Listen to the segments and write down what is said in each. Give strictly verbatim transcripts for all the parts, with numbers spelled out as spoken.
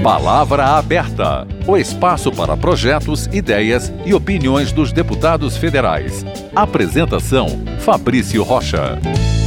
Palavra Aberta, o espaço para projetos, ideias e opiniões dos deputados federais. Apresentação, Fabrício Rocha.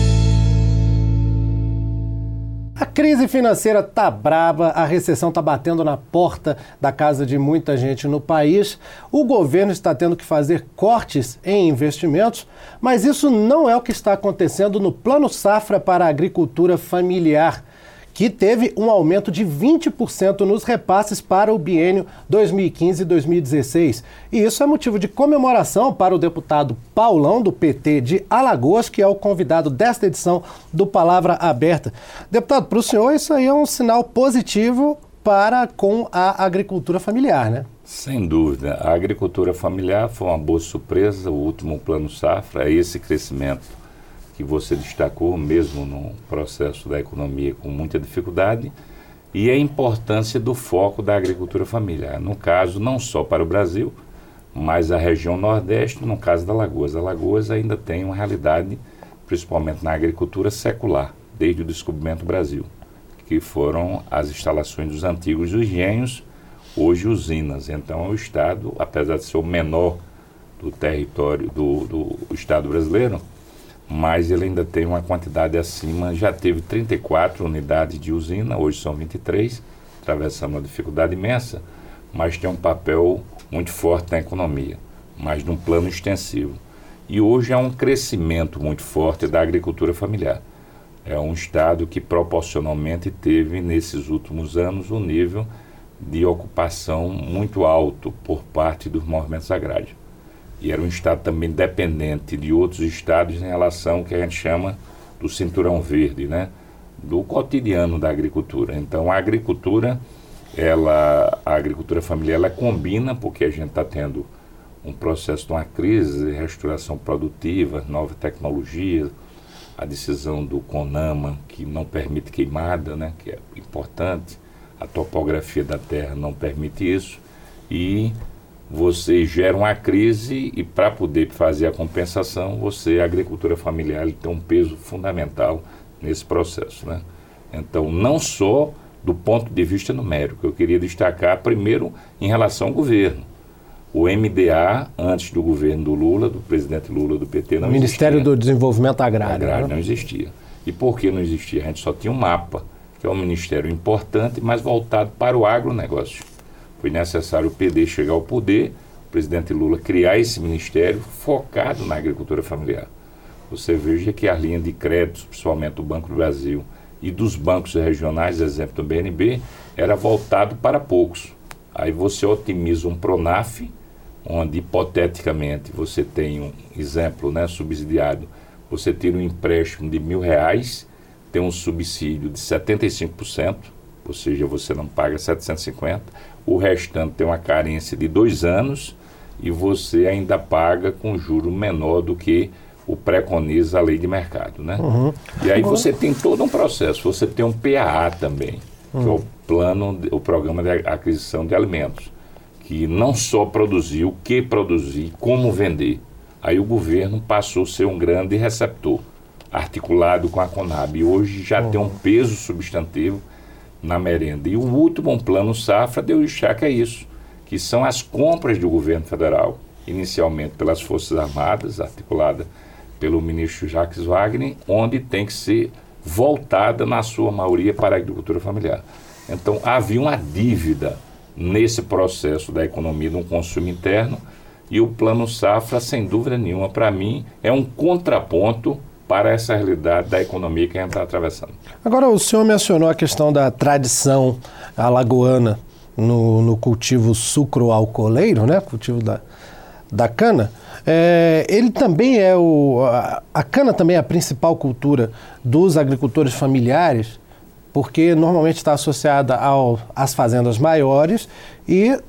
A crise financeira tá braba, a recessão tá batendo na porta da casa de muita gente no país. O governo está tendo que fazer cortes em investimentos, mas isso não é o que está acontecendo no Plano Safra para a Agricultura Familiar, que teve um aumento de vinte por cento nos repasses para o biênio dois mil e quinze e dois mil e dezesseis. E isso é motivo de comemoração para o deputado Paulão, do P T de Alagoas, que é o convidado desta edição do Palavra Aberta. Deputado, para o senhor isso aí é um sinal positivo para com a agricultura familiar, né? Sem dúvida. A agricultura familiar foi uma boa surpresa, o último Plano Safra, esse crescimento que você destacou, mesmo no processo da economia com muita dificuldade, e a importância do foco da agricultura familiar, no caso, não só para o Brasil, mas a região Nordeste, no caso da Alagoas. A Alagoas ainda tem uma realidade, principalmente na agricultura secular, desde o descobrimento do Brasil, que foram as instalações dos antigos engenhos, hoje usinas. Então, o Estado, apesar de ser o menor do território do, do Estado brasileiro, mas ele ainda tem uma quantidade acima, já teve trinta e quatro unidades de usina, hoje são vinte e três, atravessando uma dificuldade imensa, mas tem um papel muito forte na economia, mas num plano extensivo. E hoje há um crescimento muito forte da agricultura familiar. É um estado que proporcionalmente teve, nesses últimos anos, um nível de ocupação muito alto por parte dos movimentos agrários. E era um estado também dependente de outros estados em relação ao que a gente chama do cinturão verde, né? Do cotidiano da agricultura. Então a agricultura, ela, a agricultura familiar, ela combina, porque a gente está tendo um processo de uma crise de restauração produtiva, nova tecnologia, a decisão do CONAMA, que não permite queimada, né? Que é importante, a topografia da terra não permite isso, e você gera uma crise e para poder fazer a compensação, você, a agricultura familiar, ele tem um peso fundamental nesse processo, né? Então, não só do ponto de vista numérico, eu queria destacar primeiro em relação ao governo. O M D A, antes do governo do Lula, do presidente Lula, do P T, não existia. Ministério do Desenvolvimento Agrário. Agrário né? não existia. E por que não existia? A gente só tinha um mapa, que é um ministério importante, mas voltado para o agronegócio. Foi necessário o P D chegar ao poder, o presidente Lula criar esse ministério focado na agricultura familiar. Você veja que a linha de créditos, principalmente do Banco do Brasil e dos bancos regionais, exemplo do B N B, era voltado para poucos. Aí você otimiza um Pronaf, onde hipoteticamente você tem um exemplo, né, subsidiado, você tira um empréstimo de mil reais, tem um subsídio de setenta e cinco por cento, ou seja, você não paga setecentos e cinquenta, o restante tem uma carência de dois anos e você ainda paga com juro menor do que o preconiza a lei de mercado, né? Uhum. E aí você tem todo um processo, você tem um P A A também, uhum. que é o plano, o programa de aquisição de alimentos, que não só produzir, o que produzir, como vender. Aí o governo passou a ser um grande receptor, articulado com a Conab, e hoje já uhum. tem um peso substantivo na merenda. E o último Plano Safra deu destaque a isso, que são as compras do governo federal, inicialmente pelas Forças Armadas, articulada pelo ministro Jacques Wagner, onde tem que ser voltada, na sua maioria, para a agricultura familiar. Então, havia uma dívida nesse processo da economia do consumo interno, e o Plano Safra, sem dúvida nenhuma, para mim, é um contraponto para essa realidade da economia que a gente está atravessando. Agora, o senhor mencionou a questão da tradição alagoana no, no cultivo sucro-alcooleiro, né? Cultivo da, da cana. É, ele também é o... A, a cana também é a principal cultura dos agricultores familiares, porque normalmente está associada ao, às fazendas maiores, e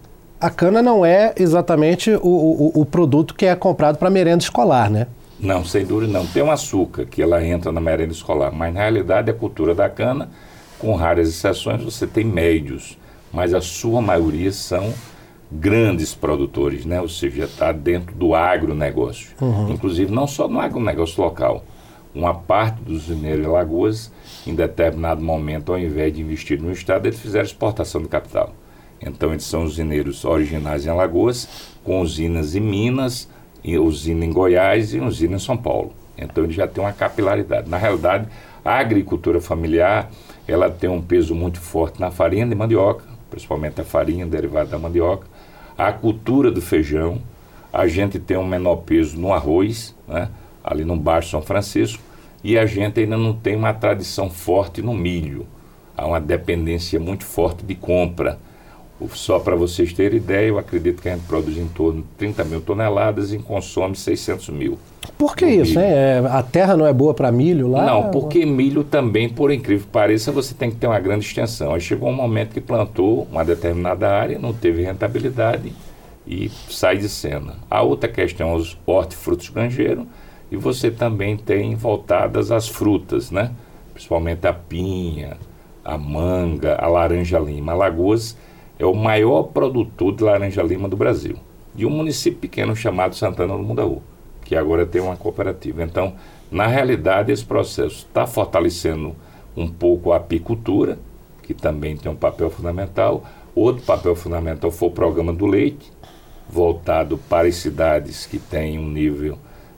a cana não é exatamente o, o, o produto que é comprado para merenda escolar, né? Não, sem dúvida não. Tem um açúcar que ela entra na merenda escolar, mas na realidade a cultura da cana, com raras exceções, você tem médios, mas a sua maioria são grandes produtores, né? Ou seja, está dentro do agronegócio. Uhum. Inclusive não só no agronegócio local. uma parte dos usineiros em Alagoas, em determinado momento, ao invés de investir no estado, eles fizeram exportação de capital. Então, eles são usineiros originais em Alagoas, com usinas em Minas, usina em Goiás e usina em São Paulo. Então, ele já tem uma capilaridade. Na realidade, a agricultura familiar, ela tem um peso muito forte na farinha de mandioca, principalmente a farinha derivada da mandioca, a cultura do feijão. A gente tem um menor peso no arroz, né, ali no Baixo São Francisco, e a gente ainda não tem uma tradição forte no milho. Há uma dependência muito forte de compra. Só para vocês terem ideia, eu acredito que a gente produz em torno de trinta mil toneladas e consome seiscentos mil. Por que isso, hein? É, a terra não é boa para milho lá? Não, porque milho também, por incrível que pareça, você tem que ter uma grande extensão. Aí chegou um momento que plantou uma determinada área, não teve rentabilidade e sai de cena. A outra questão é os hortifrutos granjeiros, e você também tem voltadas às frutas, né? Principalmente a pinha, a manga, a laranja-lima. Alagoas é o maior produtor de laranja-lima do Brasil. E um município pequeno chamado Santana do Mundaú, que agora tem uma cooperativa. Então, na realidade, esse processo está fortalecendo um pouco a apicultura, que também tem um papel fundamental. Outro papel fundamental foi o programa do leite, voltado para as cidades que têm um nível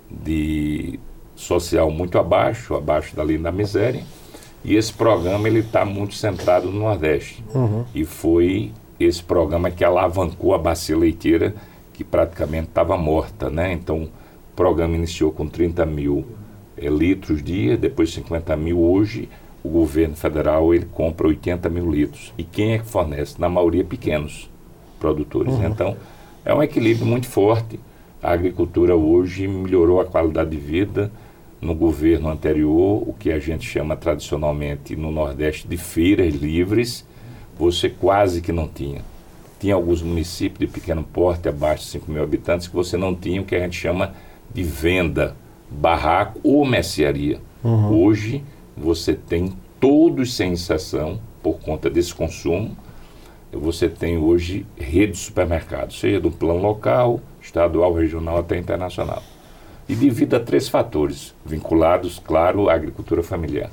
de social muito abaixo, abaixo da linha da miséria. E esse programa ele está muito centrado no Nordeste. Uhum. E foi esse programa que alavancou a bacia leiteira, que praticamente estava morta, né? Então, o programa iniciou com trinta mil é, litros dia, depois cinquenta mil. Hoje, o governo federal ele compra oitenta mil litros. E quem é que fornece? Na maioria, pequenos produtores. Uhum. Então, é um equilíbrio muito forte. A agricultura hoje melhorou a qualidade de vida. No governo anterior, o que a gente chama tradicionalmente no Nordeste de feiras livres, você quase que não tinha. Tinha alguns municípios de pequeno porte, abaixo de cinco mil habitantes, que você não tinha o que a gente chama de venda, barraco ou mercearia. Uhum. Hoje, você tem todos sem exceção, por conta desse consumo. Você tem hoje rede de supermercados, seja do plano local, estadual, regional até internacional. E devido a três fatores, vinculados, claro, à agricultura familiar.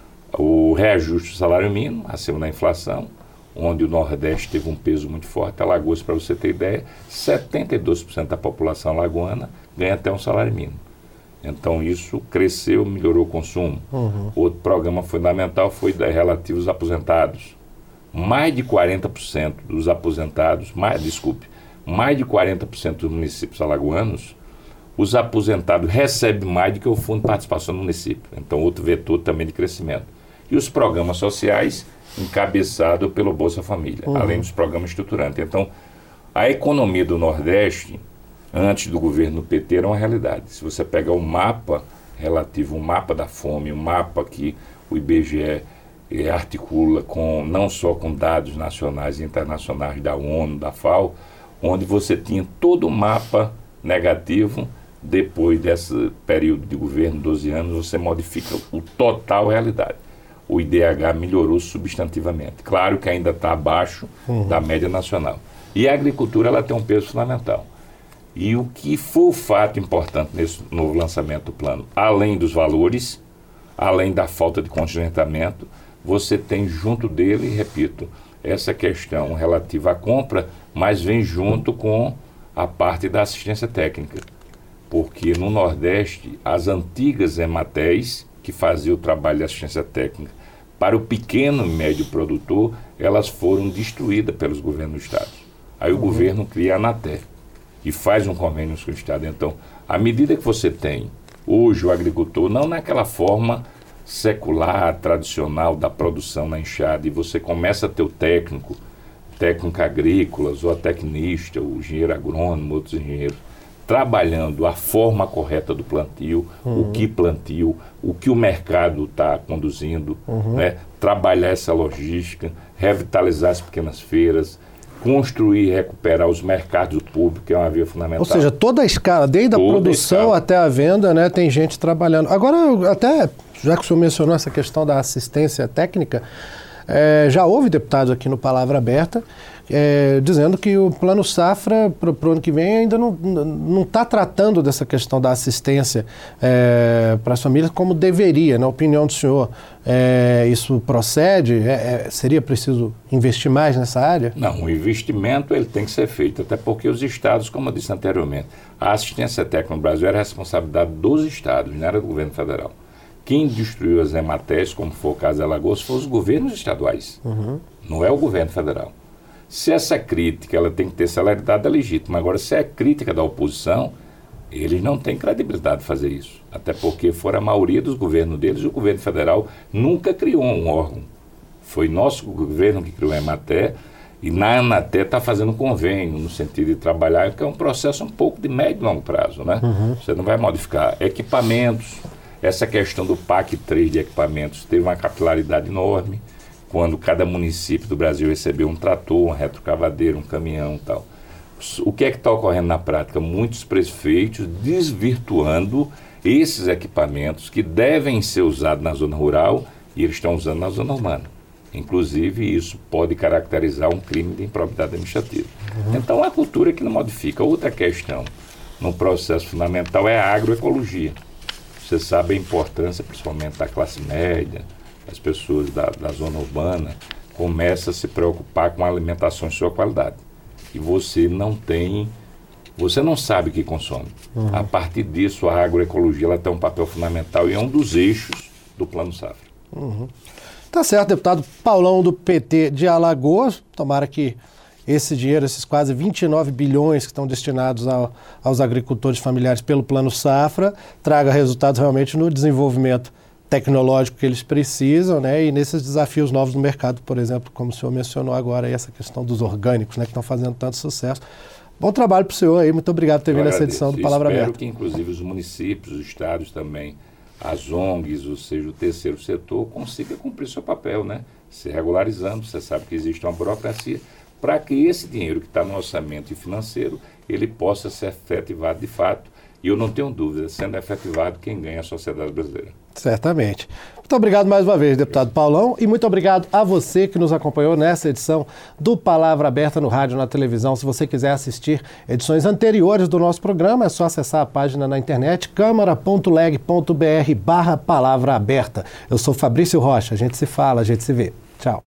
O reajuste do salário mínimo, acima da inflação, onde o Nordeste teve um peso muito forte. Alagoas, para você ter ideia, setenta e dois por cento da população alagoana ganha até um salário mínimo. Então isso cresceu, melhorou o consumo. Uhum. Outro programa fundamental foi relativo aos aposentados. Mais de quarenta por cento dos aposentados, mais, desculpe, mais de quarenta por cento dos municípios alagoanos, os aposentados recebem mais do que o Fundo de Participação do município. Então, outro vetor também de crescimento. E os programas sociais, encabeçados pelo Bolsa Família, uhum. além dos programas estruturantes. Então, a economia do Nordeste, antes do governo P T, era uma realidade. Se você pegar o mapa relativo, o mapa da fome, o mapa que o I B G E articula com, não só com dados nacionais e internacionais da ONU, da FAO, onde você tinha todo o mapa negativo. Depois desse período de governo, doze anos, você modifica o total realidade. O I D H melhorou substantivamente. Claro que ainda está abaixo uhum. da média nacional. E a agricultura ela tem um peso fundamental. E o que foi o fato importante nesse novo lançamento do plano? Além dos valores, além da falta de contingentamento, você tem junto dele, repito, essa questão relativa à compra, mas vem junto com a parte da assistência técnica. Porque no Nordeste, as antigas Ematéis, que faziam o trabalho de assistência técnica para o pequeno e médio produtor, elas foram destruídas pelos governos do Estado. Aí o uhum. governo cria a Anater e faz um convênio com o Estado. Então, à medida que você tem hoje o agricultor, não naquela forma secular, tradicional da produção na enxada, e você começa a ter o técnico, técnico agrícolas, ou a tecnista, o engenheiro agrônomo, outros engenheiros, trabalhando a forma correta do plantio, uhum. o que plantio, o que o mercado está conduzindo, uhum. né? Trabalhar essa logística, revitalizar as pequenas feiras, construir e recuperar os mercados públicos, que é uma via fundamental. Ou seja, toda a escala, desde toda a produção a até a venda, né, tem gente trabalhando. Agora, até, já que o senhor mencionou essa questão da assistência técnica, é, já houve deputados aqui no Palavra Aberta é, dizendo que o Plano Safra para o ano que vem ainda não está tratando dessa questão da assistência é, para as famílias como deveria. Na opinião do senhor, é, isso procede? É, é, seria preciso investir mais nessa área? Não, o investimento ele tem que ser feito, até porque os estados, como eu disse anteriormente, a assistência técnica no Brasil era responsabilidade dos estados, não era do governo federal. Quem destruiu as EMATES, como foi o caso de Alagoas, foram os governos estaduais, uhum. não é o governo federal. Se essa crítica ela tem que ter celeridade, é legítima. Agora, se é crítica da oposição, eles não têm credibilidade de fazer isso. Até porque foram a maioria dos governos deles, o governo federal nunca criou um órgão. Foi nosso governo que criou a EMATE, e na Anatel está fazendo um convênio, no sentido de trabalhar, que é um processo um pouco de médio e longo prazo, né? Uhum. Você não vai modificar equipamentos. Essa questão do P A C três de equipamentos teve uma capilaridade enorme, quando cada município do Brasil recebeu um trator, um retrocavadeiro, um caminhão e tal. O que é que está ocorrendo na prática? Muitos prefeitos desvirtuando esses equipamentos que devem ser usados na zona rural e eles estão usando na zona urbana. Inclusive, isso pode caracterizar um crime de improbidade administrativa. Uhum. Então, a cultura que não modifica. Outra questão no processo fundamental é a agroecologia. Você sabe a importância, principalmente da classe média, as pessoas da, da zona urbana, começam a se preocupar com a alimentação de sua qualidade. E você não tem, você não sabe o que consome. Uhum. A partir disso, a agroecologia ela tem um papel fundamental e é um dos eixos do Plano Safra. Uhum. Tá certo, deputado Paulão do P T de Alagoas. Tomara que esse dinheiro, esses quase vinte e nove bilhões que estão destinados ao, aos agricultores familiares pelo Plano Safra, traga resultados realmente no desenvolvimento tecnológico que eles precisam, né, e nesses desafios novos no mercado, por exemplo, como o senhor mencionou agora, aí, essa questão dos orgânicos, né, que estão fazendo tanto sucesso. Bom trabalho para o senhor aí, muito obrigado por ter vindo nessa edição do Palavra Aberta. Espero que, inclusive, os municípios, os estados também, as O N Gs, ou seja, o terceiro setor, consiga cumprir seu papel, né, se regularizando. Você sabe que existe uma burocracia para que esse dinheiro que está no orçamento financeiro, ele possa ser efetivado de fato. E eu não tenho dúvida, sendo efetivado, quem ganha é a sociedade brasileira. Certamente. Muito obrigado mais uma vez, deputado Paulão, e muito obrigado a você que nos acompanhou nessa edição do Palavra Aberta no rádio e na televisão. Se você quiser assistir edições anteriores do nosso programa, é só acessar a página na internet câmara ponto leg ponto br barra Palavra Aberta. Eu sou Fabrício Rocha, a gente se fala, a gente se vê. Tchau.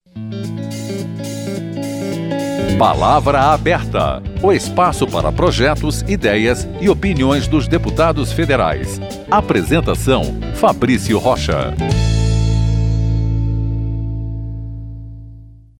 Palavra Aberta, o espaço para projetos, ideias e opiniões dos deputados federais. Apresentação: Fabrício Rocha.